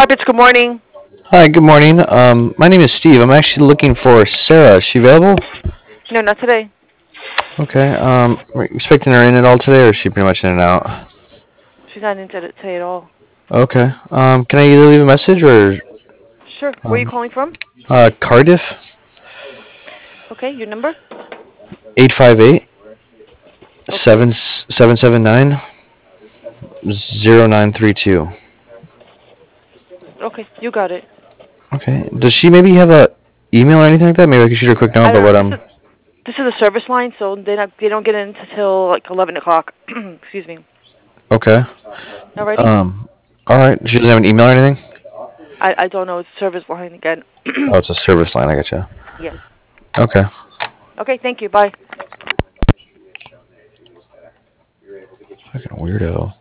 Carpets, good morning. Hi, good morning. My name is Steve. I'm actually looking for Sarah. Is she available? No, not today. Okay. Are you expecting her in at all today, or is she pretty much in and out? She's not in today at all. Okay. Can I either leave a message or Sure. Where are you um, calling from? Cardiff Okay, your number? 858 Okay. 779 0932. Okay, you got it. Okay. Does she maybe have a email or anything like that? Maybe I could shoot her a quick note I don't about know. what This is a service line, so they don't get in until like 11 o'clock. Excuse me. Okay. Alrighty. Um. All right. She doesn't have an email or anything. I don't know. It's service line again. Oh, it's a service line. I gotcha. Yes. Okay. Okay. Thank you. Bye. Fucking weirdo.